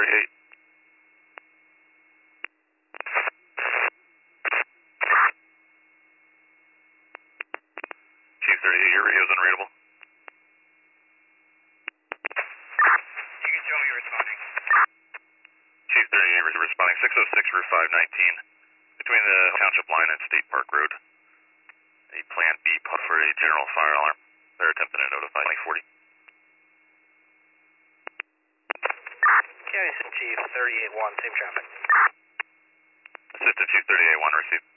238. Chief 38, your radio's unreadable. You can show me you're responding. Chief 38, responding 606 Route 519, between the Township Line and State Park Road. A Plan B for a general fire alarm. They're attempting to notify 40. County Chief 38-1, same traffic. Assistant Chief 38-1, received.